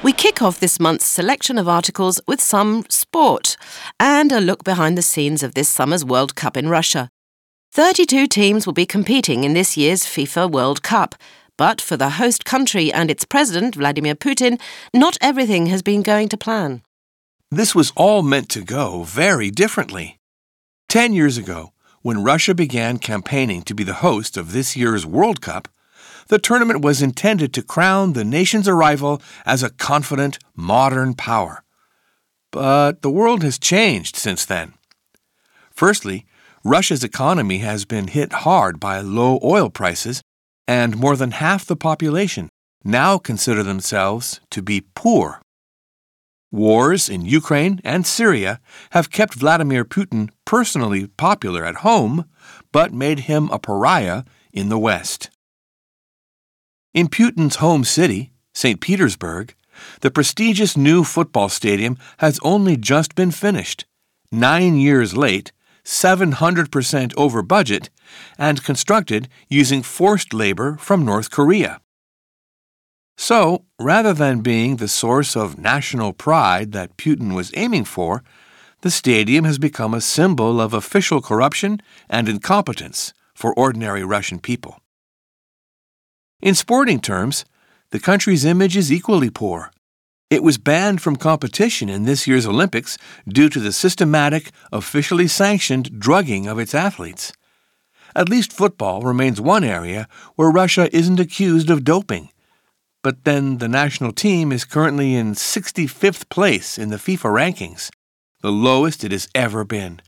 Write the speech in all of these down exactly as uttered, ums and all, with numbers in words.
We kick off this month's selection of articles with some sport and a look behind the scenes of this summer's World Cup in Russia. thirty-two teams will be competing in this year's FIFA World Cup, but for the host country and its president, Vladimir Putin, not everything has been going to plan. This was all meant to go very differently. Ten years ago, when Russia began campaigning to be the host of this year's World Cup, the tournament was intended to crown the nation's arrival as a confident, modern power. But the world has changed since then. Firstly, Russia's economy has been hit hard by low oil prices, and more than half the population now consider themselves to be poor. Wars in Ukraine and Syria have kept Vladimir Putin personally popular at home, but made him a pariah in the West. In Putin's home city, Saint Petersburg, the prestigious new football stadium has only just been finished, nine years late, seven hundred percent over budget, and constructed using forced labor from North Korea. So, rather than being the source of national pride that Putin was aiming for, the stadium has become a symbol of official corruption and incompetence for ordinary Russian people. In sporting terms, the country's image is equally poor. It was banned from competition in this year's Olympics due to the systematic, officially sanctioned drugging of its athletes. At least football remains one area where Russia isn't accused of doping. But then the national team is currently in sixty-fifth place in the FIFA rankings, the lowest it has ever been.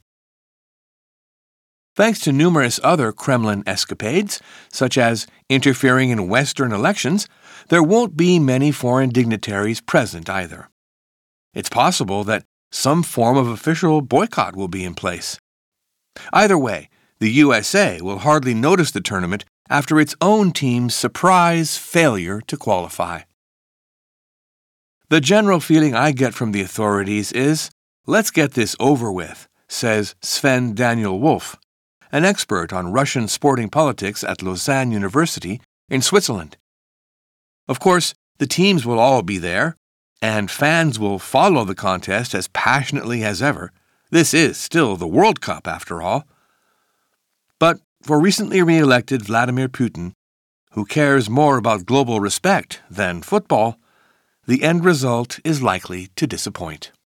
Thanks to numerous other Kremlin escapades, such as interfering in Western elections, there won't be many foreign dignitaries present either. It's possible that some form of official boycott will be in place. Either way, the U S A will hardly notice the tournament after its own team's surprise failure to qualify. The general feeling I get from the authorities is, let's get this over with, says Sven Daniel Wolf, an expert on Russian sporting politics at Lausanne University in Switzerland. Of course, the teams will all be there, and fans will follow the contest as passionately as ever. This is still the World Cup, after all. But for recently re-elected Vladimir Putin, who cares more about global respect than football, the end result is likely to disappoint.